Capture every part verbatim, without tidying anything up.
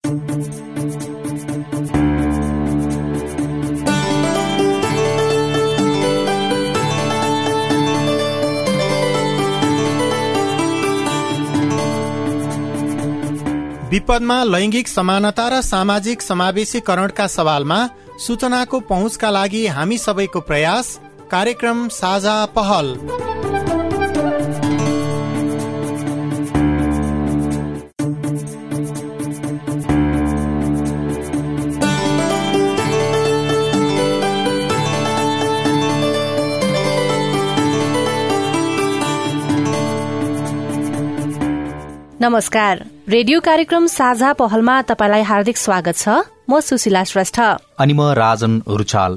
विपदमा लैंगिक समानता र सामाजिक समावेशीकरणका सवालमा सूचनाको पहुँचका लागि हामी सबैको प्रयास। कार्यक्रम साझा पहल। नमस्कार। रेडियो कार्यक्रम साझा पहलमा तपाईलाई हार्दिक स्वागत छ। म सुशीला श्रेष्ठ अनि म राजन रुचाल।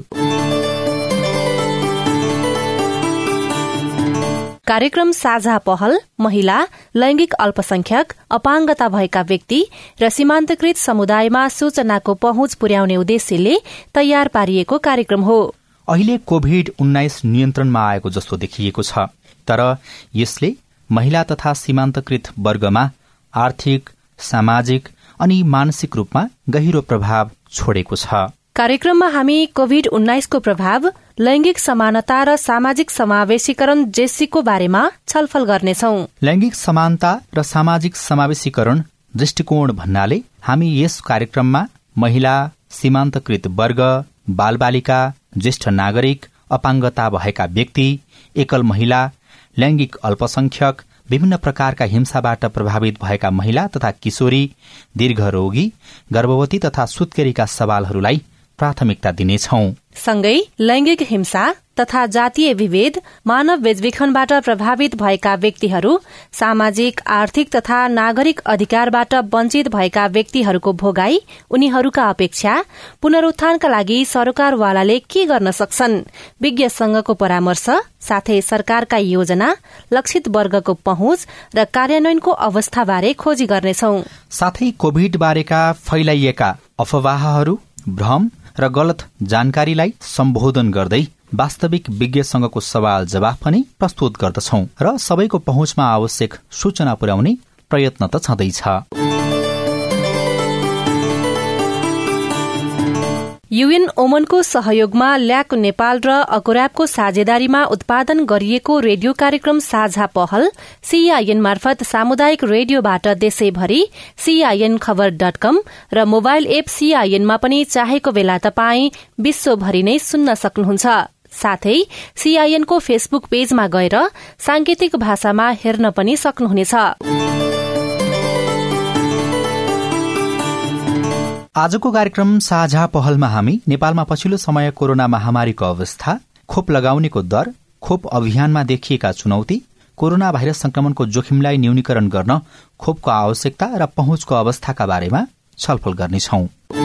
कार्यक्रम साझा पहल महिला, लैंगिक अल्पसंख्यक, अपाङ्गता भएका व्यक्ति र सीमान्तकृत समुदायमा सूचनाको पहुँच पुर्याउने उद्देश्यले तयार पारिएको कार्यक्रम हो। अहिले कोभिड उन्नाइस नियन्त्रणमा आएको जस्तो देखिएको छ, तर यसले महिला तथा सीमान्तकृत वर्गमा आर्थिक, सामाजिक अनि मानसिक रूपमा गहिरो प्रभाव छोडेको छ। कार्यक्रममा हामी कोभिड उन्नाइसको प्रभाव, लैंगिक समानता र सामाजिक समावेशीकरण जेसीको बारेमा छलफल गर्नेछौ। लैंगिक समानता र सामाजिक समावेशीकरण दृष्टिकोण भन्नाले हामी यस कार्यक्रममा महिला, सीमान्तकृत वर्ग, बालबालिका, ज्येष्ठ नागरिक, अपाङ्गता भएका व्यक्ति, एकल महिला, लैंगिक अल्पसंख्यक, विभिन्न प्रकारका हिंसाबाट प्रभावित भएका महिला तथा किशोरी, दीर्घरोगी, गर्भवती तथा सुत्केरीका सवालहरूलाई प्राथमिकता दिनेछौं। सँगै लैंगिक हिंसा तथा जातीय विभेद, मानव बेचबिखनबाट प्रभावित भएका व्यक्तिहरू, सामाजिक, आर्थिक तथा नागरिक अधिकारबाट वञ्चित भएका व्यक्तिहरूको भोगाई, उनीहरूका अपेक्षा, पुनरुत्थानका लागि सरकारवालाले के गर्न सक्छन्, विज्ञ संघको परामर्श, साथै सरकारका योजना, लक्षित वर्गको पहुँच र कार्यान्वयनको अवस्थाबारे खोजी गर्नेछौ। साथै कोभिड बारेका फैलाइएका अफवाहहरू, भ्रम र गलत जानकारीलाई सम्बोधन गर्दै वास्तविक विज्ञसँगको सवाल जवाफ पनि प्रस्तुत गर्दछौं र सबैको पहुँचमा आवश्यक सूचना पुर्याउने प्रयत्न त छँदैछ। युएन ओमनको सहयोगमा ल्याक नेपाल र अकोराबको साझेदारीमा उत्पादन गरिएको रेडियो कार्यक्रम साझा पहल सीआईएन मार्फत सामुदायिक रेडियोबाट देशैभरि सीआईएन खबर डट कम र मोबाइल एप सीआईएनमा पनि चाहेको बेला तपाई विश्वभरि नै सुन्न सक्नुहुन्छ। साथै सीआईएनको फेसबुक पेजमा गएर सांकेतिक भाषामा हेर्न पनि सक्नुहुनेछ। आजको कार्यक्रम साझा पहलमा हामी नेपालमा पछिल्लो समय कोरोना महामारीको अवस्था, खोप लगाउनेको दर, खोप अभियानमा देखिएका चुनौती, कोरोना भाइरस संक्रमणको जोखिमलाई न्यूनीकरण गर्न खोपको आवश्यकता र पहुँचको अवस्थाका बारेमा छलफल गर्नेछौं।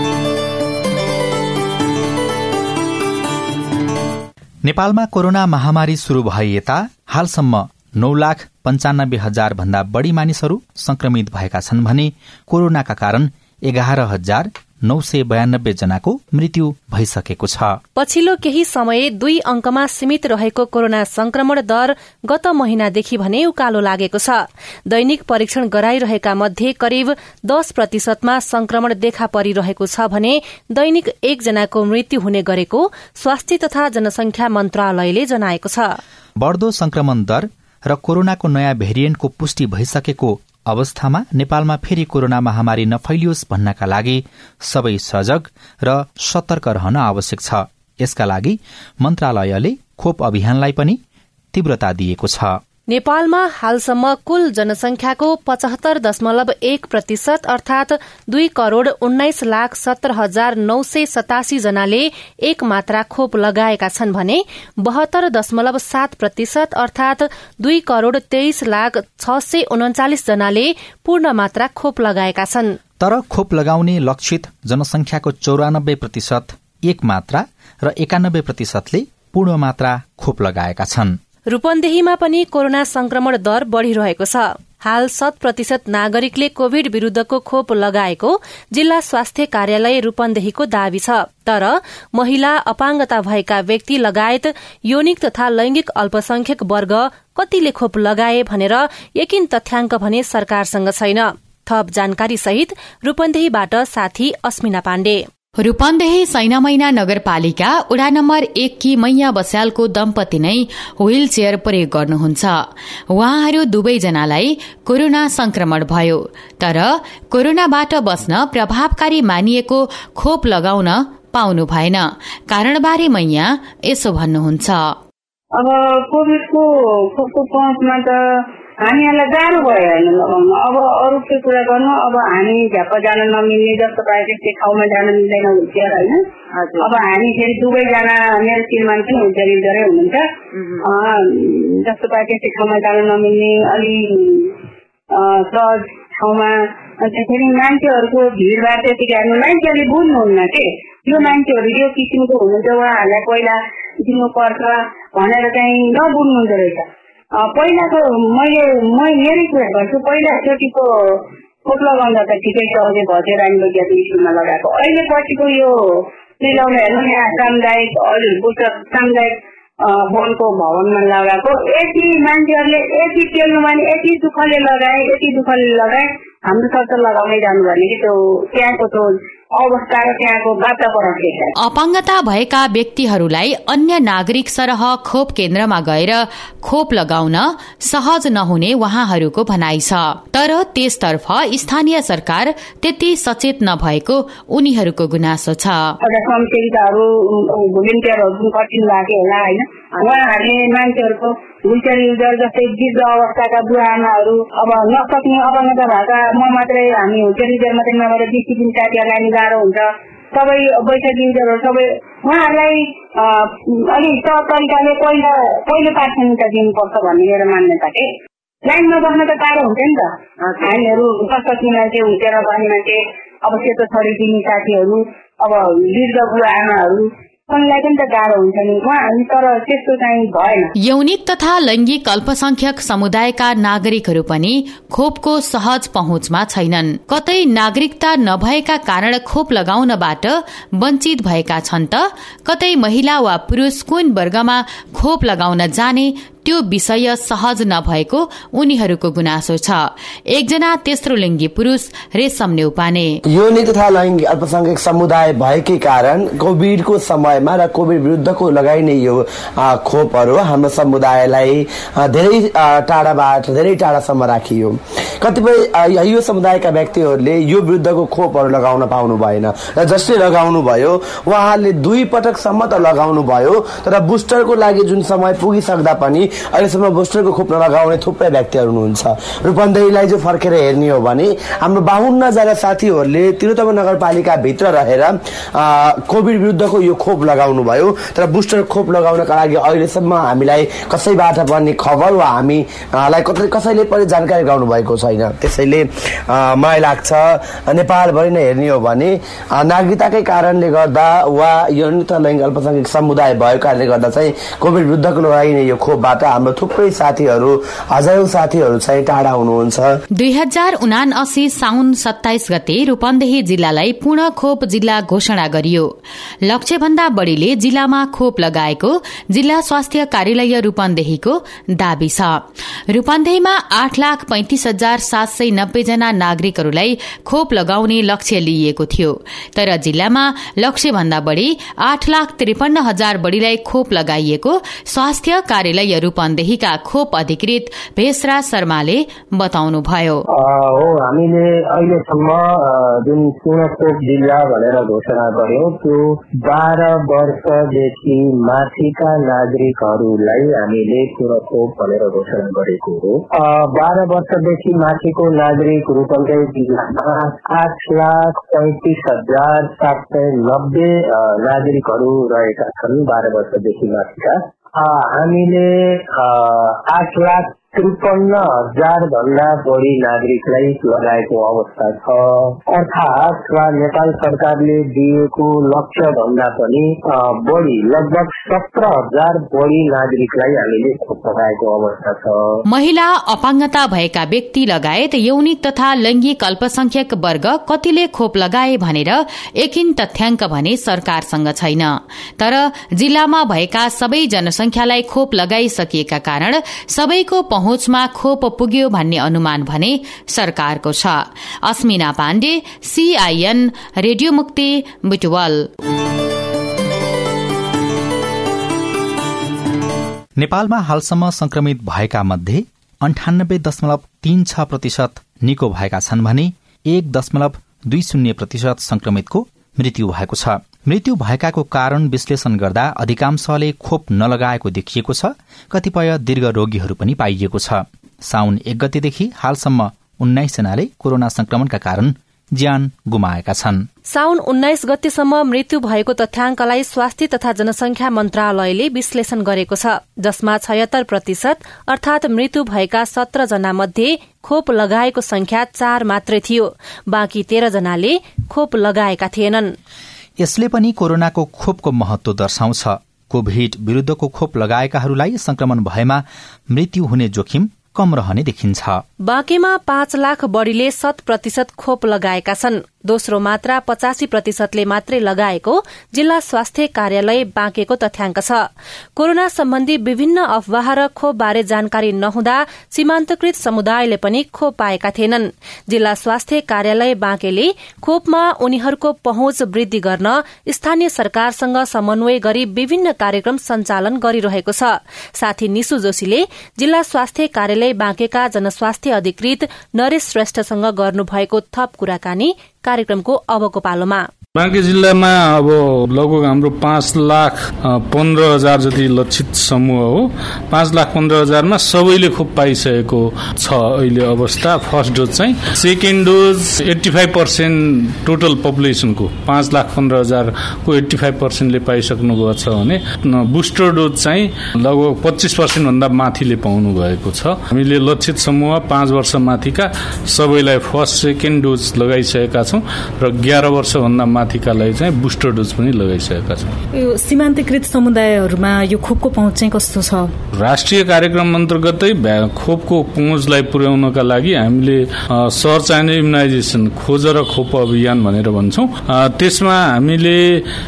नेपालमा कोरोना महामारी शुरू भए यता हालसम्म नौ लाख पञ्चानब्बे हजार भन्दा बढ़ी मानिसहरू संक्रमित भएका छन् भने कोरोनाका कारण एघार हजार नौ सय बयानब्बे जनाको मृत्यु भइसकेको छ। पछिल्लो केही समय दुई अंकमा सीमित रहेको कोरोना संक्रमण दर गत महिनादेखि भने उकालो लागेको छ। दैनिक परीक्षण गराइरहेका मध्ये करिब दस प्रतिशतमा संक्रमण देखा परिरहेको छ भने दैनिक एकजनाको मृत्यु हुने गरेको स्वास्थ्य तथा जनसंख्या मन्त्रालयले जनाएको छ। बढ़दो संक्रमण दर र कोरोनाको नयाँ भेरिएन्टको पुष्टि भइसकेको अवस्थामा नेपालमा फेरि कोरोना महामारी नफैलियोस् भन्नका लागि सबै सजग र सतर्क रहन आवश्यक छ। यसका लागि मन्त्रालयले खोप अभियानलाई पनि तीव्रता दिएको छ। नेपालमा हालसम्म कुल जनसंख्याको पचहत्तर दशमलव एक प्रतिशत अर्थात दुई करोड़ उन्नाइस लाख सत्र हजार नौ सय सतासी जनाले एक मात्रा खोप लगाएका छन् भने बहत्तर दशमलव सात प्रतिशत अर्थात दुई करोड़ तेइस लाख छ सय उन्चालिस जनाले पूर्ण मात्रा खोप लगाएका छन्। तर खोप लगाउने लक्षित जनसंख्याको चौरानब्बे प्रतिशत एक मात्रा र एकानब्बे प्रतिशतले पूर्ण मात्रा खोप लगाएका छन्। रूपन्देहीमा पनि कोरोना संक्रमण दर बढ़िरहेको छ। हाल शत प्रतिशत नागरिकले कोविड विरूद्धको खोप लगाएको जिल्ला स्वास्थ्य कार्यालय रूपन्देहीको दावी छ। तर महिला, अपाङ्गता भएका व्यक्ति लगायत यौनिक तथा लैंगिक अल्पसंख्यक वर्ग कतिले खोप लगाए भनेर यकिन तथ्याङ्क भने सरकारसँग छैन। थप जानकारी सहित रूपन्देहीबाट साथी अस्मिना पाण्डे। रूपन्देही सैनामैना नगरपालिका वडा नम्बर एक की मैया बस्यालको दम्पति नै व्हील चेयर प्रयोग गर्नुहुन्छ। उहाँहरू दुवैजनालाई कोरोना संक्रमण भयो, तर कोरोनाबाट बस्न प्रभावकारी मानिएको खोप लगाउन पाउनु भएन। कारणबारे मैया यसो भन्नुहुन्छ। अब कोभिडको खोपको पहुँचमा त हामीहरूलाई गाह्रो भयो होइन लगाउन। अब अरू के कुरा गर्नु, अब हामी झ्याप्प जान नमिल्ने जस्तो पाए त्यस्तै ठाउँमा जान मिल्दैन हुन्छ होइन। अब हामी फेरि दुवैजना मेरो श्रीमान पनि हुन्छ रिजरै हुनुहुन्छ, जस्तो पाए त्यस्तै ठाउँमा जान नमिल्ने अलि सहज ठाउँमा फेरि मान्छेहरूको भिडभाड त्यतिकै हेर्नु मान्छेहरूले बुझ्नुहुन्न के यो मान्छेहरू यो किसिमको हुनुहुन्छ, उहाँहरूलाई पहिला दिनु पर्छ भनेर चाहिँ नबुझ्नुहुँदो रहेछ। पहिलाको मैले म मेरै कुरा गर्छु, पहिलाचोटिको खोप लगाउँदा त ठिकै छ, अझै भजे रानी वैज्ञानिक स्कुलमा लगाएको। अहिले पछिको यो मिलाउन हेर्नु यहाँ सामुदायिक पुस्तक सामुदायिक वनको भवनमा लगाएको, यति मान्छेहरूले यति टेल्नु भने यति दुःखले लगाए यति दुःखले लगाए हाम्रो सरकार लगाउँदै जानु भने कि त्यो त्यहाँको त्यो अवस्था र त्यहाँको वातावरण। अपाङ्गता भएका व्यक्तिहरूलाई अन्य नागरिक सरह खोप केन्द्रमा गएर खोप लगाउन सहज नहुने उहाँहरूको भनाइ छ। तर त्यसतर्फ स्थानीय सरकार त्यति सचेत नभएको उनीहरूको गुनासो छ। स्वयंसेविकाहरू भोलिन्टियरहरू कठिन लाग्यो होला होइन, उहाँहरूले मान्छेहरूको व्हीलचेयर युजर जस्तै वृद्ध अवस्थाका बुढा आमाहरू अब नसक्ने अपाङ्गता भएका म मात्रै हामी व्हीलचेयर युजर मात्रै नभएर डिसिप्लिन साथीहरूलाई गाह्रो हुन्छ, सबै बैठक युजरहरू सबै उहाँहरूलाई अलिक सहज तरिकाले पहिला पहिलो प्राथमिकता दिनुपर्छ भन्ने मेरो मान्यता के। लाइनमा बस्न त गाह्रो हुन्छ नि त, हामीहरू नसक्ने मान्छे व्हीलचेयर गर्ने मान्छे अब सेतो छडी दिने साथीहरू अब वृद्ध बुढा आमाहरू यौनिक तथा लैंगिक अल्पसंख्यक समुदायका नागरिकहरू पनि खोपको सहज पहुँचमा छैनन्। कतै नागरिकता नभएका कारण खोप लगाउनबाट वञ्चित भएका छन् त कतै महिला वा पुरूष कुन वर्गमा खोप लगाउन जाने त्यो विषय सहज नभएको उनीहरूको गुनासो छ। एकजना तेस्रो लिङ्गी पुरूष रेशम नेउपाने यौनिक तथा लैंगिक अल्पसंख्यक समुदाय भएकै कारण कोभिडको समयमा र कोभिड विरुद्धको लगाइने यो खोपहरू हाम्रो समुदायलाई धेरै टाढाबाट धेरै टाढासम्म राखियो। कतिपय यो समुदायका व्यक्तिहरूले यो विरुद्धको खोपहरू लगाउन पाउनु भएन र जसले लगाउनु भयो उहाँहरूले दुई पटकसम्म त लगाउनु भयो, तर बुस्टरको लागि जुन समय पुगिसक्दा पनि अहिलेसम्म बुस्टरको खोप नलगाउने थुप्रै व्यक्तिहरू हुनुहुन्छ। रूपन्देहीलाई जो फर्केर हेर्ने हो भने हाम्रो बाहुन्न जना साथीहरूले तिलोत्तमा नगरपालिका भित्र रहेर कोभिड विरुद्धको यो खोप लगाउनु भयो, तर बुस्टर खोप लगाउनका लागि अहिलेसम्म हामीलाई कसैबाट पनि खबर वा हामीलाई कसैले पनि जानकारी गराउनु भएको छैन। त्यसैले मलाई लाग्छ नेपालभरि नै हेर्ने हो भने नागरिकताकै कारणले गर्दा वा यौनिक लैङ्गिक अल्पसंख्यक समुदाय भएको कारणले गर्दा चाहिँ कोभिड विरुद्धको लगाइने यो खोपबाट हाम्रो थुप्रै साथीहरू हजारौं साथीहरू चाहिँ टाढा हुनुहुन्छ। दुई हजार उनासी साउन सत्ताइस गते रूपन्देही जिल्लालाई पूर्ण खोप जिल्ला घोषणा गरियो। लक्ष्य भन्दा बढ़ीले जिल्लामा खोप लगाएको जिल्ला स्वास्थ्य कार्यालय रूपन्देहीको दावी छ। रूपन्देहीमा आठ लाख पैंतिस हजार सात सय नब्बे जना नागरिकहरूलाई खोप लगाउने लक्ष्य लिइएको थियो, तर जिल्लामा लक्ष्य भन्दा बढ़ी आठ लाख त्रिपन्न हजार बढ़ीलाई खोप लगाइएको स्वास्थ्य कार्यालय रूपन्देहीका खोप अधिकृत भेषराज शर्माले बताउनुभयो। हो हामीले अहिलेसम्म जुन पूर्ण खोप जिल्ला भनेर घोषणा गर्यौं त्यो बाह्र वर्षदेखि माथिका नागरिकहरूलाई हामीले पूर्ण खोप भनेर घोषणा गरेको हो। बाह्र वर्षदेखि माथिको नागरिक रूपन्देही जिल्लामा आठ लाख पैंतिस हजार सात सय नब्बे नागरिकहरू रहेका छन्। बाह्र वर्षदेखि माथिका हामीले आठ लाख त्रिपन्न हजार भन्दा बढी नागरिकलाई लगाएको अवस्था छ। अर्थात नेपाल सरकारले दिएको लक्ष्य भन्दा पनि बढी लगभग सत्र हजार बढी नागरिकलाई हामीले खोप लगाएको अवस्था छ। महिला अपाङ्गता भएका व्यक्ति लगायत यौनिक तथा लैंगिक अल्पसंख्यक वर्ग कतिले खोप लगाए भनेर एकिन तथ्याङ्क भने सरकारसँग छैन, तर जिल्लामा भएका सबै जनसंख्यालाई खोप लगाइसकिएका कारण सबैको पहुँचमा खोप पुग्यो भन्ने अनुमान भने सरकारको छ। अस्मिना पाण्डे, सीआईएन, रेडियो मुक्ति, बुटवल। नेपालमा हालसम्म संक्रमित भएका मध्ये अन्ठानब्बे दशमलव तीन छ प्रतिशत निको भएका छन् भने एक दशमलव दुई शून्य प्रतिशत संक्रमितको मृत्यु भएको छ। मृत्यु भएकाको कारण विश्लेषण गर्दा अधिकांशले खोप नलगाएको देखिएको छ। कतिपय दीर्घ रोगीहरू पनि पाइएको छ। साउन एक गतेदेखि हालसम्म उन्नाइस जनाले कोरोना संक्रमणका कारण ज्यान गुमाएका छन्। साउन उन्नाइस गतेसम्म मृत्यु भएको तथ्याङ्कलाई स्वास्थ्य तथा जनसंख्या मन्त्रालयले विश्लेषण गरेको छ, जसमा छयत्तर प्रतिशत अर्थात मृत्यु भएका सत्र जना मध्ये खोप लगाएको संख्या चार मात्रै थियो। बाँकी तेह्र जनाले खोप लगाएका थिएनन्। यसले पनि कोरोनाको खोपको महत्व दर्शाउँछ। कोभिड विरूद्धको खोप लगाएकाहरूलाई संक्रमण भएमा मृत्यु हुने जोखिम कम रहने देखिन्छ। बाँकीमा पाँच लाख बढ़ीले शत प्रतिशत खोप लगाएका छन्। दोस्रो मात्रा पचासी प्रतिशतले मात्रै लगाएको जिल्ला स्वास्थ्य कार्यालय बाँकेको तथ्याङ्क छ। कोरोना सम्बन्धी विभिन्न अफवाह र खोप बारे जानकारी नहुँदा सीमान्तकृत समुदायले पनि खोप पाएका थिएनन्। जिल्ला स्वास्थ्य कार्यालय बाँकेले खोपमा उनीहरूको पहुँच वृद्धि गर्न स्थानीय सरकारसँग समन्वय गरी विभिन्न कार्यक्रम सञ्चालन गरिरहेको छ। साथी निशु जोशीले जिल्ला स्वास्थ्य कार्यालय बाँकेका जनस्वास्थ्य अधिकृत नरेश श्रेष्ठसँग गर्नुभएको थप कुराकानी कार्यक्रमको अबको पालोमा। बाँके जिल्लामा अब लगभग हाम्रो पाँच लाख पन्ध्र हजार जति लक्षित समूह हो। पाँच लाख पन्ध्र हजारमा सबैले खोप पाइसकेको छ अहिले अवस्था। फर्स्ट डोज चाहिँ, second dose eighty five percent total पपुलेसनको पाँच लाख पन्ध्र हजारको एट्टी फाइभ पर्सेन्टले पाइसक्नु भएको छ भने बुस्टर डोज चाहिँ लगभग पच्चिस पर्सेन्ट भन्दा माथिले पाउनु भएको छ। हामीले लक्षित समूह पाँच वर्ष माथिका सबैलाई फर्स्ट सेकेन्ड डोज लगाइसकेका छौँ र एघार वर्ष भन्दा माथिकालाई चाहिँ बुस्टर डोज पनि लगाइसकेका छौँ। यो सीमान्तकृत समुदायहरूमा यो खोपको पहुँच चाहिँ कस्तो छ? राष्ट्रिय कार्यक्रम अन्तर्गतै खोपको पहुँचलाई पुर्याउनका लागि हामीले सर्च एन्ड इम्युनाइजेसन खोज र खोप अभियान भनेर भन्छौँ। त्यसमा हामीले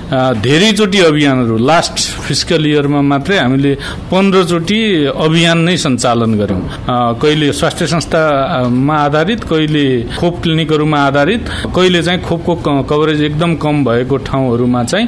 धेरैचोटि अभियानहरू लास्ट फिस्कल इयरमा मात्रै हामीले पन्ध्रचोटि अभियान नै सञ्चालन गर्यौँ। कहिले स्वास्थ्य संस्थामा आधारित, कहिले खोप क्लिनिकहरूमा आधारित, कहिले चाहिँ खोपको कभरेज एकदम कम भएको ठाउँहरूमा चाहिँ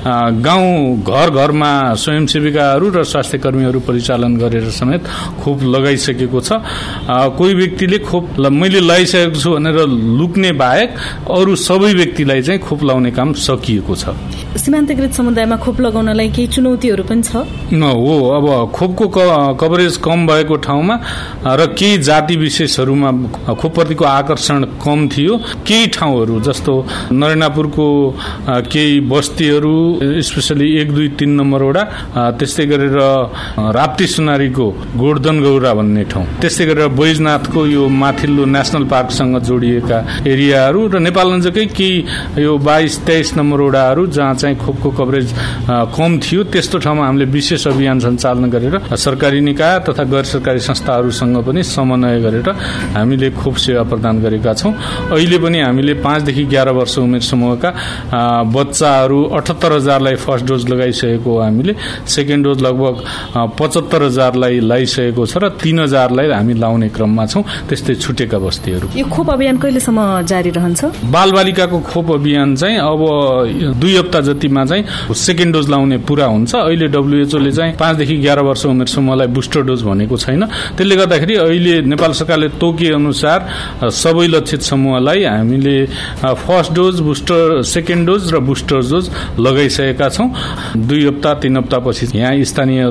गाउँ घर घरमा स्वयंसेविकाहरू र स्वास्थ्य कर्मीहरू परिचालन गरेर समेत खोप लगाइसकेको छ। कोही व्यक्तिले खोप मैले लगाइसकेको छु भनेर लुक्ने बाहेक अरू सबै व्यक्तिलाई चाहिँ खोप लगाउने काम सकिएको छ। सीमान्तकृत समुदायमा खोप लगाउनलाई केही चुनौतीहरू पनि छ? न हो, अब खोपको कभरेज कम भएको ठाउँमा र केही जाति विशेषहरूमा खोपप्रतिको आकर्षण कम थियो। केही ठाउँहरू जस्तो नरेनापुरको केही बस्तीहरू, स्पेसली एक दुई तीन नम्बर वडा, त्यस्तै गरेर राप्ती सुनारीको गोर्धन गौरा भन्ने ठाउँ, त्यस्तै गरेर बैजनाथको यो माथिल्लो नेसनल पार्कसँग जोडिएका एरियाहरू र नेपाल नजिकै केही यो बाइस तेइस नम्बर वडाहरू जहाँ चाहिँ खोपको कभरेज कम थियो, त्यस्तो ठाउँमा हामीले विशेष अभियान सञ्चालन गरेर सरकारी निकाय तथा गैर सरकारी संस्थाहरूसँग पनि समन्वय गरेर हामीले खोप सेवा प्रदान गरेका छौँ। अहिले पनि हामीले पाँचदेखि एघार वर्ष उमेर समूहका बच्चाहरू अठहत्तर हजारलाई फर्स्ट डोज लगाइसकेको, हामीले सेकेन्ड डोज लगभग पचहत्तर हजारलाई लगाइसकेको छ र तीन हजारलाई हामी लाउने क्रममा छौँ। त्यस्तै छुटेका बस्तीहरू। यो खोप अभियान कहिलेसम्म जारी रहन्छ? बालबालिकाको खोप अभियान चाहिँ अब दुई हप्ता जतिमा चाहिँ सेकेन्ड डोज लाउने पूरा हुन्छ। अहिले डब्ल्युएचओले चाहिँ पाँचदेखि एघार वर्ष उमेर समूहलाई बुस्टर डोज भनेको छैन। त्यसले गर्दाखेरि अहिले नेपाल सरकारले तोके अनुसार सबै लक्षित समूहलाई हामीले first dose, booster second dose र बुस्टर डोज लगाइसकेका छौँ। दुई हप्ता तीन हप्तापछि यहाँ स्थानीय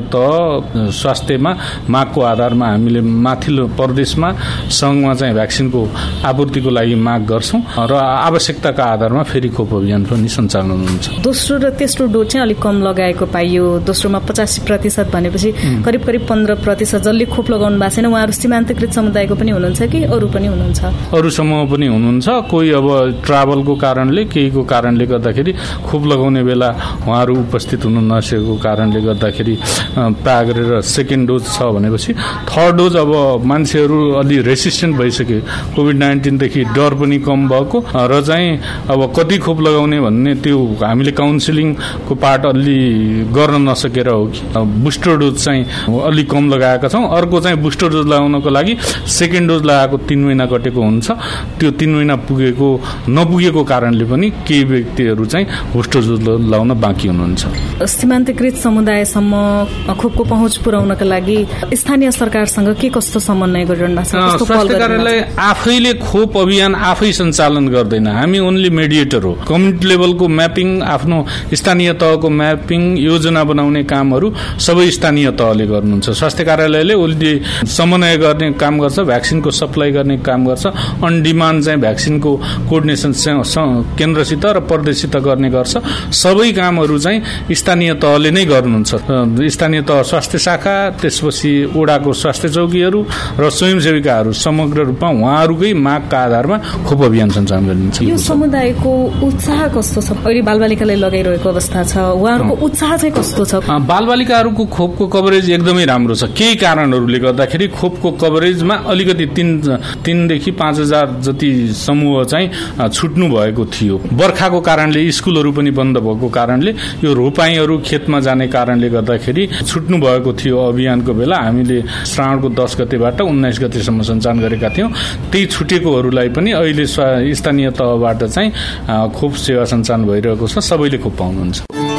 तह स्वास्थ्यमा मागको आधारमा हामीले माथिल्लो प्रदेशमा सङ्घमा चाहिँ भ्याक्सिनको आपूर्तिको लागि माग गर्छौँ र आवश्यकताका आधारमा फेरि खोप अभियान पनि सञ्चालन हुन्छ। दोस्रो र तेस्रो डोज चाहिँ अलिक कम लगाएको पाइयो। दोस्रोमा पचासी प्रतिशत भनेपछि करिब करिब पन्ध्र प्रतिशत जसले खोप लगाउनु भएको छैन उहाँहरू सीमान्तकृत समुदायको पनि हुनुहुन्छ कि अरू पनि हुनुहुन्छ? अरू समूह पनि हुनुहुन्छ। कोही अब ट्राभलको कारणले, केहीको नभएको कारणले गर्दाखेरि खोप लगाउने बेला उहाँहरू उपस्थित हुन नसकेको कारणले गर्दाखेरि प्राय गरेर सेकेन्ड डोज छ भनेपछि थर्ड डोज अब मान्छेहरू अलि रेसिस्टेन्ट भइसके कोभिड नाइन्टिनदेखि डर पनि कम भएको र चाहिँ अब कति खोप लगाउने भन्ने त्यो हामीले काउन्सिलिङको पार्ट अलि गर्न नसकेर हो कि बुस्टर डोज चाहिँ अलि कम लगाएका छौँ। अर्को चाहिँ बुस्टर डोज लगाउनको लागि सेकेन्ड डोज लगाएको तीन महिना कटेको हुन्छ, त्यो तीन महिना पुगेको नपुगेको कारणले पनि केही व्यक्तिहरू चाहिँ बुस्टर डोज लगाउन बाँकी हुनुहुन्छ। सीमान्तकृत समुदायसम्म खोपको पहुँच पुर्याउनका लागि स्थानीय सरकारसँग के कस्तो समन्वय गरिरहनु भएको छ? स्वास्थ्य कार्यालय आफैले खोप अभियान आफै सञ्चालन गर्दैन, हामी ओन्ली मेडिएटर हो। कम्युनिटी लेभलको म्यापिङ, आफ्नो स्थानीय तहको म्यापिङ, योजना बनाउने कामहरू सबै स्थानीय तहले गर्नुहुन्छ। स्वास्थ्य कार्यालयले ओन्ली समन्वय गर्ने काम गर्छ, भ्याक्सिनको सप्लाई गर्ने काम गर्छ, अन डिमान्ड चाहिँ भ्याक्सिनको कोअर्डिनेसन केन्द्रसित र प्रदेशसित गर्ने गर्छ। सबै कामहरू चाहिँ स्थानीय तहले नै गर्नुहुन्छ। स्थानीय तह स्वास्थ्य शाखा, त्यसपछि ओडाको स्वास्थ्य चौकीहरू र स्वयंसेविकाहरू समग्र रूपमा उहाँहरूकै मागका आधारमा खोप अभियान सञ्चालन गरिन्छ। यो समुदायको उत्साह कस्तो छ? अहिले बालबालिकालाई लगाइरहेको अवस्था छ, उहाँहरूको उत्साह चाहिँ कस्तो छ? बालबालिकाहरूको खोपको कभरेज एकदमै राम्रो छ। केही कारणहरूले गर्दाखेरि खोपको कभरेजमा अलिकति तीन तीनदेखि पाँच हजार जति समूह चाहिँ छुट्नु भएको थियो। बर्खाको कारणले, स्कुलहरू पनि बन्द भएको कारणले, यो रोपाईहरू खेतमा जाने कारणले गर्दाखेरि छुट्नु भएको थियो। अभियानको बेला हामीले श्रावणको दस गतेबाट उन्नाइस गतेसम्म सञ्चालन गरेका थियौँ। त्यही छुटेकोहरूलाई पनि अहिले स्थानीय तहबाट चाहिँ खोप सेवा सञ्चालन भइरहेको छ, सबैले खोप पाउनुहुन्छ।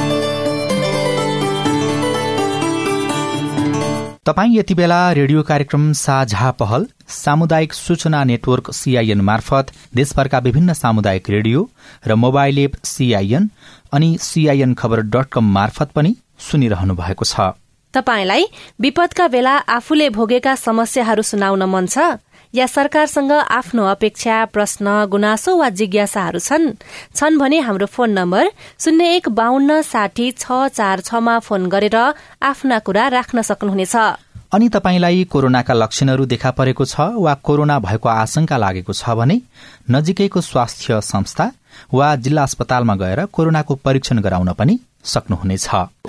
तपाईँ यति बेला रेडियो कार्यक्रम साझा पहल सामुदायिक सूचना नेटवर्क सीआईएन मार्फत देशभरका विभिन्न सामुदायिक रेडियो र मोबाइल एप सीआईएन अनि सीआईएन खबर डट कम मार्फत पनि सुनिरहनु भएको छ। तपाईलाई विपदका बेला आफूले भोगेका समस्याहरू सुनाउन मन छ या सरकारसँग आफ्नो अपेक्षा, प्रश्न, गुनासो वा जिज्ञासाहरू छन् छन् भने हाम्रो फोन नम्बर शून्य एक बाहन्न साठी छ चार छमा फोन गरेर आफ्ना कुरा राख्न सक्नुहुनेछ। अनि तपाईलाई कोरोनाका लक्षणहरू देखा परेको छ वा कोरोना भएको आशंका लागेको छ भने नजिकैको स्वास्थ्य संस्था वा जिल्ला अस्पतालमा गएर कोरोनाको परीक्षण गराउन पनि सक्नुहुनेछ।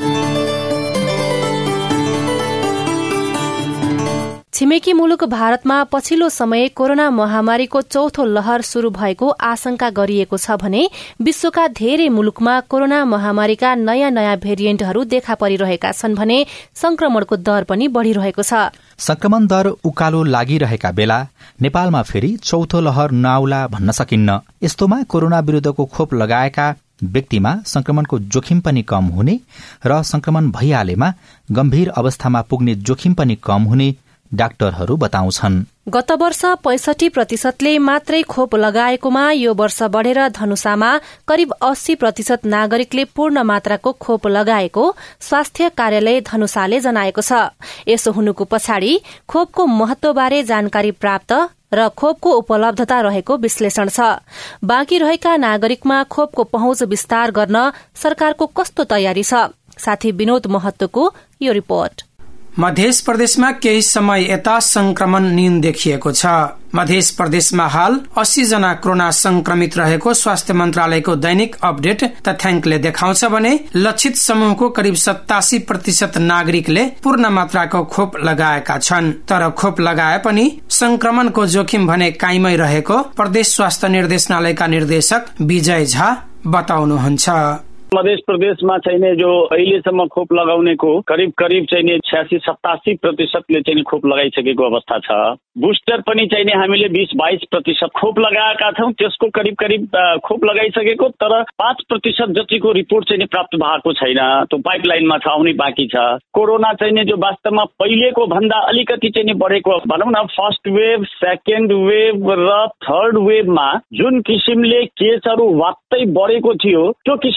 छिमेकी मुलुक भारतमा पछिल्लो समय कोरोना महामारीको चौथो लहर शुरू भएको आशंका गरिएको छ भने विश्वका धेरै मुलुकमा कोरोना महामारीका नयाँ नयाँ भेरिएन्टहरू देखा परिरहेका छन् भने संक्रमणको दर पनि बढ़िरहेको छ। संक्रमण दर उकालो लागिरहेका बेला नेपालमा फेरि चौथो लहर नआउला भन्न सकिन्न। यस्तोमा कोरोना विरूद्धको खोप लगाएका व्यक्तिमा संक्रमणको जोखिम पनि कम हुने र संक्रमण भइहालेमा गम्भीर अवस्थामा पुग्ने जोखिम पनि कम हुने डाक्टरहरू बताउँछन्। गत वर्ष पैंसठी प्रतिशतले मात्रै खोप लगाएकोमा यो वर्ष बढ़ेर धनुषामा करिब अस्सी प्रतिशत नागरिकले पूर्ण मात्राको खोप लगाएको स्वास्थ्य कार्यालय धनुषाले जनाएको छ। यसो हुनुको पछाडि खोपको महत्वबारे जानकारी प्राप्त र खोपको उपलब्धता रहेको विश्लेषण छ। बाँकी रहेका नागरिकमा खोपको पहुँच विस्तार गर्न सरकारको कस्तो तयारी छ? साथी विनोद महत्वको यो रिपोर्ट। मध्य प्रदेशमा केही समय यता संक्रमण न्यून देखिएको छ। मध्य प्रदेशमा हाल अस्सी जना कोरोना संक्रमित रहेको स्वास्थ्य मन्त्रालयको दैनिक अपडेट तथ्याङ्कले देखाउँछ भने लक्षित समूहको करिब सतासी प्रतिशत नागरिकले पूर्ण मात्राको खोप लगाएका छन्। तर खोप लगाए पनि संक्रमणको जोखिम भने कायमै रहेको प्रदेश स्वास्थ्य निर्देशनालयका निर्देशक विजय झा बताउनुहुन्छ। मध्य प्रदेशमा चाहिने जो अहिलेसम्म खोप लगाउनेको करिब करिब चाहिने छ्यासी सतासी प्रतिशतले चाहिँ खोप लगाइसकेको अवस्था छ। बुस्टर पनि चाहिने हामीले बीस बाइस प्रतिशत खोप लगाएका छौं, त्यसको करिब करिब खोप लगाइसकेको तर पाँच प्रतिशत जतिको रिपोर्ट चाहिँ प्राप्त भएको छैन, त्यो पाइपलाइनमा छ, आउनै बाँकी छ। कोरोना चाहिने जो वास्तवमा पहिलेको भन्दा अलिकति चाहिँ बढेको भनौँ न, फर्स्ट वेभ, सेकेन्ड वेभ र थर्ड वेभमा जुन किसिमले केसहरू वात्तै बढेको थियो त्यो किसिमले केस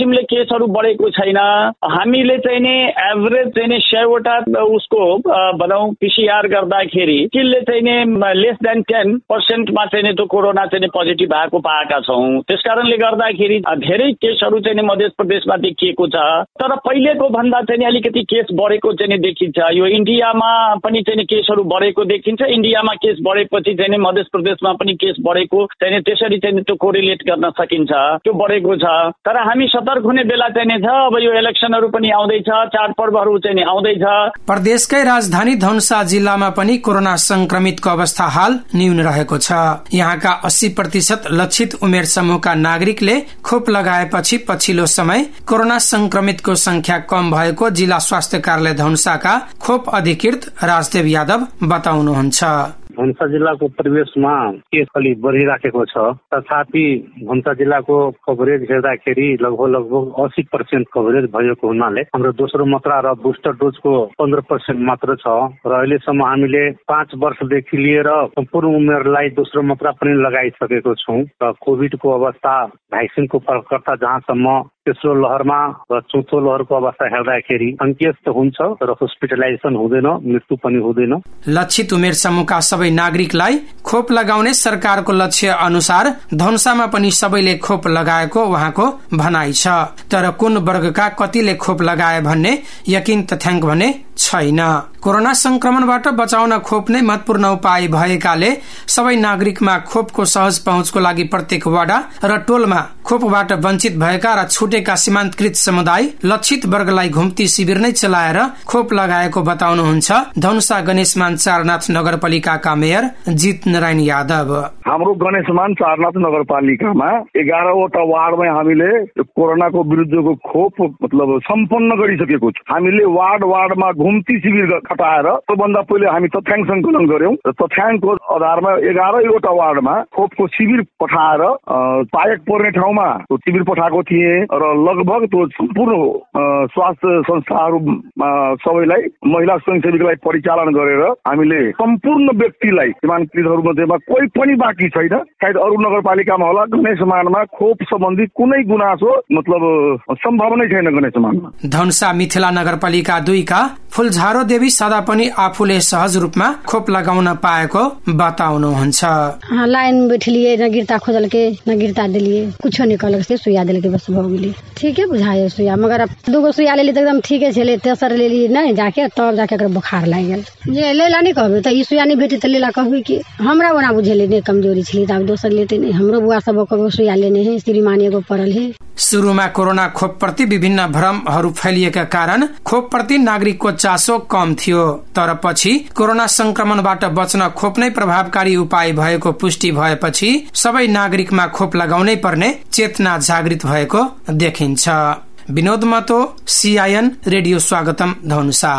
केसहरू बढेको छैन। हामीले चाहिँ नि एभरेज चाहिँ नि सयवटा उसको भनौँ पिसिआर गर्दाखेरि किलले चाहिँ नि लेस देन टेन पर्सेन्टमा चाहिँ नि त्यो कोरोना चाहिँ पोजिटिभ भएको पाएका छौँ। त्यस कारणले गर्दाखेरि धेरै केसहरू चाहिँ नि मध्य प्रदेशमा देखिएको छ। तर पहिलेको भन्दा चाहिँ नि अलिकति केस बढेको चाहिँ नि देखिन्छ। यो इन्डियामा पनि चाहिँ नि केसहरू बढेको देखिन्छ। इन्डियामा केस बढेपछि चाहिँ नि मध्य प्रदेशमा पनि केस बढेको चाहिँ त्यसरी चाहिँ त्यो कोरिलेट गर्न सकिन्छ, त्यो बढेको छ। तर हामी सतर्क हुने बेला चाहिँ नि छ। अब यो इलेक्सनहरू पनि आउँदैछ, चाडपर्वहरू चाहिँ नि आउँदैछ। प्रदेशकै राजधानी धनुषा जिल्लामा पनि कोरोना संक्रमितको अवस्था हाल न्यून रहेको छ। यहाँका अस्सी प्रतिशत लक्षित उमेर समूहका नागरिकले खोप लगाएपछि पछिल्लो समय कोरोना संक्रमितको संख्या कम भएको जिल्ला स्वास्थ्य कार्यालय धनुषाका खोप अधिकृत राजदेव यादव बताउनुहुन्छ। धनुषा जिल्लाको परिवेशमा केस अलि बढिराखेको छ। तथापि धनुषा जिल्लाको कभरेज हेर्दाखेरि लगभग लगभग अस्सी पर्सेन्ट कभरेज भएको हुनाले हाम्रो दोस्रो मात्रा र बुस्टर डोजको पन्ध्र पर्सेन्ट मात्र छ र अहिलेसम्म हामीले पाँच वर्षदेखि लिएर सम्पूर्ण उमेरलाई दोस्रो मात्रा पनि लगाइसकेको छौँ र कोभिडको अवस्था भ्याक्सिनको प्रयोगकर्ता जहाँसम्म तेस्रो लहरमा र चौथो लहरको अवस्था हेर्दाखेरि सङ्केत त हुन्छ तर हस्पिटलाइजेसन हुँदैन, मृत्यु पनि हुँदैन। लक्षित उमेर समूहका सबै नागरिकलाई खोप लगाउने सरकारको लक्ष्य अनुसार धनुषामा पनि सबैले खोप लगाएको उहाँको भनाइ छ। तर कुन वर्गका कतिले खोप लगाए भन्ने यकिन तथ्याङ्क भने छैन। कोरोना संक्रमणबाट बचाउन खोप नै महत्वपूर्ण उपाय भएकाले सबै नागरिकमा खोपको सहज पहुँचको लागि प्रत्येक वडा र टोलमा खोपबाट वञ्चित भएका र छुटेका सीमान्तकृत समुदाय लक्षित वर्गलाई घुम्ती शिविर नै चलाएर खोप लगाएको बताउनुहुन्छ धनुषा गणेशमान चारनाथ नगरपालिकाका मेयर जित नारायण यादव। हाम्रो गणेशमान चारनाथ नगरपालिकामा एघारवटा वार्डमा हामीले कोरोनाको विरुद्धको खोप मतलब सम्पन्न गरिसकेको छ। हामीले वार्ड वार्डमा घुम्ती शिविर खटाएर त्योभन्दा पहिले हामी तथ्याङ्क सङ्कलन गर्यौं र तथ्याङ्कको आधारमा एघारैवटा वार्डमा खोपको शिविर पठाएर पायक पर्ने ठाउँमा शिविर पठाएको थिए र लगभग त्यो सम्पूर्ण स्वास्थ्य संस्थाहरू सबैलाई महिला स्वयंसेवीलाई परिचालन गरेर हामीले सम्पूर्ण व्यक्तिलाई सीमान्तकृतहरू मध्येमा कोही पनि बाँकी छैन। सायद अरू नगरपालिकामा होला, गणेशमानमा खोप सम्बन्धी कुनै गुनासो मतलब सम्भावनै छैन गणेशमानमा। धनुषा मिथिला नगरपालिका दुईका फुलझारो देवी सदा पनि आफूले सहज रूपमा खोप लगाउन पाएको बताउनुहुन्छ। लाइन बैठलिए, न गिरता खोजल के न गिरता दिलिए, कुछ निकल के सुइया दिल के बस हो गेली। ठीक है बुझाए सुइया, मगर अब दूगो सुइया लेली त एकदम ठीक है छले, तेसर लेली नहीं जाके तब जाके एकर बुखार लाग गेल। जे लेला नहीं कहबे त ई सुइया नहीं भेटे त लेला कहबे कि हमरा बना बुझेले ने कमजोरी छली त अब दोसर लेते नहीं। हमरो बुआ सब को सुइया लेने है, श्रीमानी को पड़ल है। शुरूमा कोरोना खोप प्रति विभिन्न भ्रमहरू फैलिएका कारण खोप प्रति नागरिकको चासो कम थियो। तर पछि कोरोना संक्रमणबाट बच्न खोप नै प्रभावकारी उपाय भएको पुष्टि भएपछि सबै नागरिकमा खोप लगाउनै पर्ने चेतना जागृत भएको देखिन्छ। विनोद महतो, सीआईएन रेडियो स्वागतम धनुषा।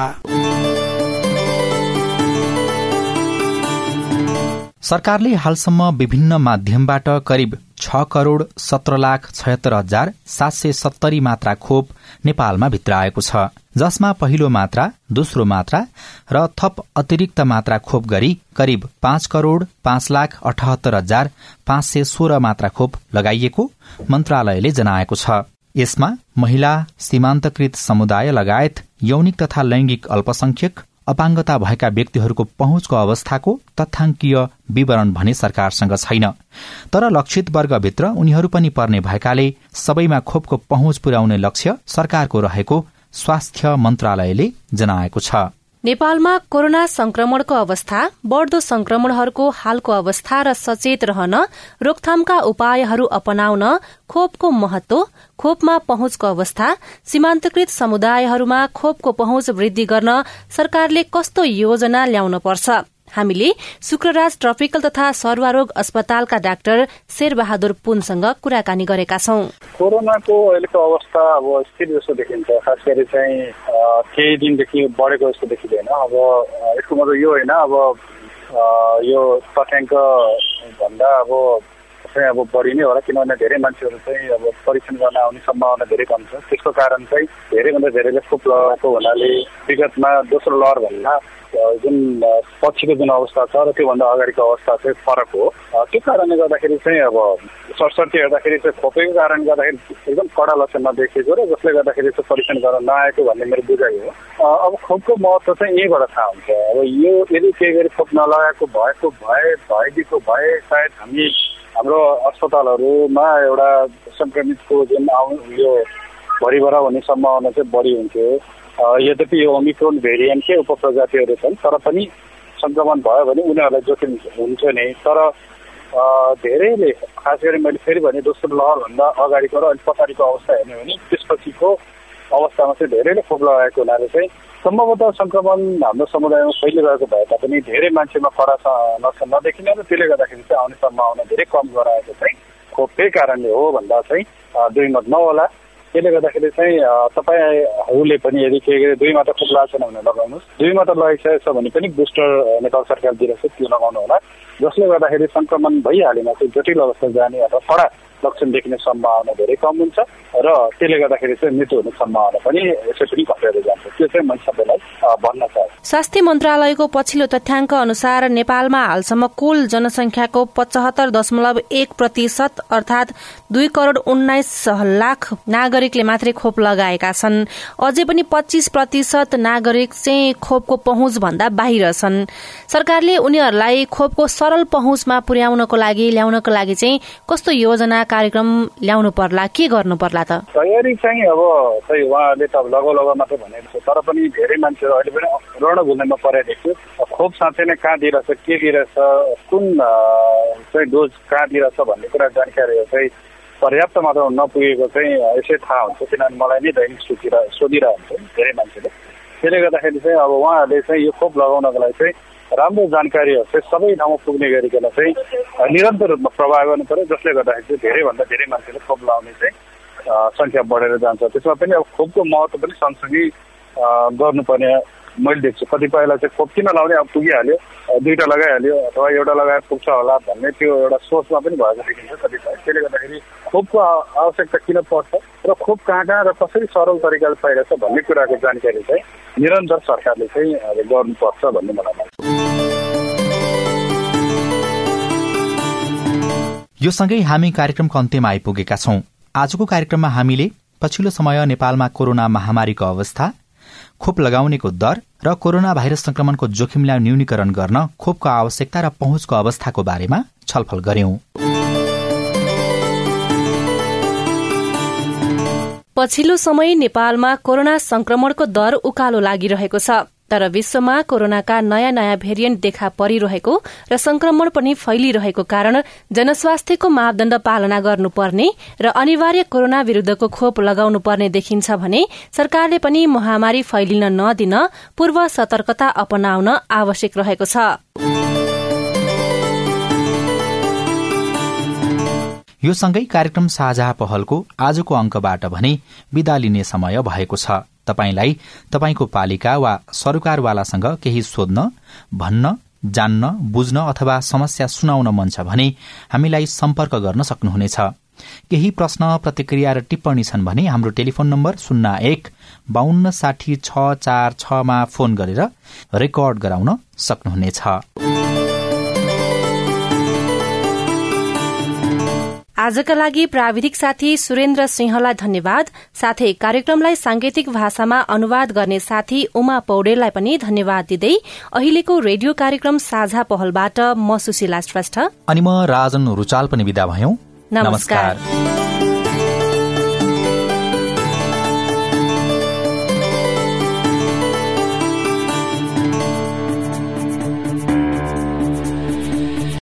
सरकारले हालसम्म विभिन्न माध्यमबाट करिब छ करोड़ सत्र लाख छयत्तर हजार सात सय सत्तरी मात्रा खोप नेपालमा भित्राएको छ, जसमा पहिलो मात्रा, दोस्रो मात्रा र थप अतिरिक्त मात्रा खोप गरी करिब पाँच करोड़ पाँच लाख अठहत्तर हजार पाँच सय सोह्र मात्रा खोप लगाइएको मन्त्रालयले जनाएको छ। यसमा महिला, सीमान्तकृत समुदाय लगायत यौनिक तथा लैंगिक अल्पसंख्यक, अपाङ्गता भएका व्यक्तिहरूको पहुँचको अवस्थाको तथ्याङ्कीय विवरण भने सरकारसँग छैन। तर लक्षित वर्गभित्र उनीहरू पनि पर्ने भएकाले सबैमा खोपको पहुँच पुर्याउने लक्ष्य सरकारको रहेको स्वास्थ्य मन्त्रालयले जनाएको छ। नेपालमा कोरोना संक्रमणको अवस्था, बढ़दो संक्रमणहरूको हालको अवस्था र सचेत रहन रोकथामका उपायहरू अपनाउन खोपको महत्व, खोपमा पहुँचको अवस्था, सीमान्तकृत समुदायहरूमा खोपको पहुँच वृद्धि गर्न सरकारले कस्तो योजना ल्याउन पर्छ? हामीले शुक्रराज ट्रपिकल तथा सर्वारोग अस्पतालका डाक्टर शेरबहादुर पुनसँग कुराकानी गरेका छौं। कोरोनाको अहिलेको अवस्था अब स्थिर जस्तो देखिन्छ। खास गरी चाहिँ केही दिनदेखि बढेको जस्तो देखिँदैन। अब यसको मतलब यो होइन अब यो तथ्याङ्क भन्दा अब चाहिँ अब बढी नै होला, किनभने धेरै मान्छेहरू चाहिँ अब परीक्षण गर्न आउने सम्भावना धेरै कम छ। त्यसको कारण चाहिँ धेरैभन्दा धेरैले खोप लगाएको हुनाले विगतमा दोस्रो लहर भन्दा जुन पछिको जुन अवस्था छ र त्योभन्दा अगाडिको अवस्था चाहिँ फरक हो। त्यो कारणले गर्दाखेरि चाहिँ अब सरसर्ती हेर्दाखेरि चाहिँ खोपेको कारणले गर्दाखेरि एकदम कडा लक्षण नदेखिएको र जसले गर्दाखेरि चाहिँ परीक्षण गर्न नआएको भन्ने मेरो बुझाइ हो। अब खोपको महत्त्व चाहिँ यहीँबाट थाहा हुन्छ। अब यो यदि केही गरी खोप नलगाएको भएको भए भइदिएको भए सायद हामी हाम्रो अस्पतालहरूमा एउटा संक्रमितको जुन आउ यो भरिभरा हुने सम्भावना चाहिँ बढी हुन्थ्यो। यद्यपि यो ओमिक्रोन भेरिएन्टकै उपप्रजातिहरू छन् तर पनि संक्रमण भयो भने उनीहरूलाई जोखिम हुन्छ नै। तर धेरैले खास गरी मैले फेरि भने दोस्रो लहरभन्दा अगाडिको र अलिक पछाडिको अवस्था हेर्ने भने त्यसपछिको अवस्थामा चाहिँ धेरैले खोप लगाएको हुनाले चाहिँ सम्भवतः संक्रमण हाम्रो समुदायमा फैलिरहेको भए तापनि धेरै मान्छेमा कडा लक्षण नदेखिने र त्यसले गर्दाखेरि चाहिँ आउने सम्भावना धेरै कम गराएको चाहिँ खोपकै कारणले हो भन्दा चाहिँ दुई मत नहोला। त्यसले गर्दाखेरि चाहिँ तपाईँहरूले पनि यदि के दुई मात्र खोप लगाएको छैन भने लगाउनुहोस्, दुई मात्र लगाइसकेको छ भने पनि बुस्टर नेपाल सरकार दिइरहेको छ त्यो लगाउनु होला, जसले गर्दाखेरि संक्रमण भइहालेमा चाहिँ जटिल अवस्था जाने अथवा कडा लक्षण देखिने सम्भावना धेरै कम हुन्छ र त्यसले गर्दाखेरि चाहिँ मृत्यु हुने सम्भावना पनि यसै पनि घटेर जान्छ। त्यो चाहिँ मैले सबैलाई भन्न चाहन्छु। स्वास्थ्य मन्त्रालयको पछिल्लो तथ्याङ्क अनुसार नेपालमा हालसम्म कुल जनसंख्याको पचहत्तर दशमलव एक प्रतिशत अर्थात दुई करोड़ उन्नाइस लाख नागरिकले मात्रै खोप लगाएका छन्। अझै पनि पच्चीस प्रतिशत नागरिक चाहिँ खोपको पहुँच भन्दा बाहिर छन्। सरकारले उनीहरूलाई खोपको सरल पहुँचमा पुर्याउनको लागि ल्याउनको लागि चाहिँ कस्तो योजना कार्यक्रम ल्याउनु पर्ला, के गर्नु पर्ला त? तयारी चाहिँ अब खै उहाँले त लगो लगो मात्र भनेको छ तर पनि धेरै मान्छेहरू अहिले पनि रणभूमिमा परेको थियो। खोप साँच्चै नै कहाँ दिइरहेछ, के दिइरहेछ, कुन चाहिँ डोज कहाँ दिइरहेछ भन्ने कुरा जानकारीहरू चाहिँ पर्याप्त मात्रामा नपुगेको चाहिँ यसै थाहा हुन्छ। किनभने मलाई नै दैनिक सोधिरह सोधिरहन्छ धेरै मान्छेले। त्यसले गर्दाखेरि चाहिँ अब उहाँहरूले चाहिँ यो खोप लगाउनको लागि चाहिँ राम्रो जानकारीहरू चाहिँ सबै ठाउँमा पुग्ने गरिकन चाहिँ निरन्तर रूपमा प्रवाह गर्नु पर्यो, जसले गर्दाखेरि चाहिँ धेरैभन्दा धेरै मान्छेले खोप लगाउने चाहिँ संख्या बढेर जान्छ। त्यसमा पनि अब खोपको महत्त्व पनि सँगसँगै गर्नुपर्ने मैले देख्छु। कतिपयलाई चाहिँ खोप किन लगाउने, अब पुगिहाल्यो, दुईवटा लगाइहाल्यो अथवा एउटा लगाएर पुग्छ होला भन्ने त्यो एउटा सोचमा पनि भएको देखिन्छ कतिपय। त्यसले गर्दाखेरि खोपको आवश्यकता किन पर्छ र खोप कहाँ कहाँ र कसरी सरल तरिकाले पाइरहेछ भन्ने कुराको जानकारी चाहिँ निरन्तर सरकारले चाहिँ गर्नुपर्छ भन्ने मलाई लाग्छ। यो सँगै हामी कार्यक्रमको अन्त्यमा आइपुगेका छौं। आजको कार्यक्रममा हामीले पछिल्लो समय नेपालमा कोरोना महामारीको अवस्था, खोप लगाउनेको दर र कोरोना भाइरस संक्रमणको जोखिमलाई न्यूनीकरण गर्न खोपको आवश्यकता र पहुँचको अवस्थाको बारेमा छलफल गर्यौं। पछिल्लो समय नेपालमा कोरोना संक्रमणको दर उकालो लागिरहेको छ तर विश्वमा कोरोनाका नयाँ नयाँ भेरिएन्ट देखा परिरहेको र संक्रमण पनि फैलिरहेको कारण जनस्वास्थ्यको मापदण्ड पालना गर्नुपर्ने र अनिवार्य कोरोना विरूद्धको खोप लगाउनु पर्ने देखिन्छ भने सरकारले पनि महामारी फैलिन नदिन पूर्व सतर्कता अपनाउन आवश्यक रहेको छ। यो सँगै कार्यक्रम साझा पहलको आजको अंकबाट भने बिदा लिने समय भएको छ। तपाईंलाई तपाईंको पालिका वा सरकारवालासँग केही सोध्न, भन्न, जान्न, बुझ्न अथवा समस्या सुनाउन मन छ भने हामीलाई सम्पर्क गर्न सक्नुहुनेछ। केही प्रश्न, प्रतिक्रिया र टिप्पणी छन् भने हाम्रो टेलिफोन नम्बर शून्य एक बाहन्न साठी छ चार छमा फोन गरेर रेकर्ड गराउन सक्नुहुनेछ। आजका लागि प्राविधिक साथी सुरेन्द्र सिंहलाई धन्यवाद। साथै कार्यक्रमलाई सांकेतिक भाषामा अनुवाद गर्ने साथी उमा पौडेललाई पनि धन्यवाद दिँदै अहिलेको रेडियो कार्यक्रम साझा पहलबाट म सुशीला श्रेष्ठ अनि म राजन रुचाल पनि विदा भयौं। नमस्कार, नमस्कार।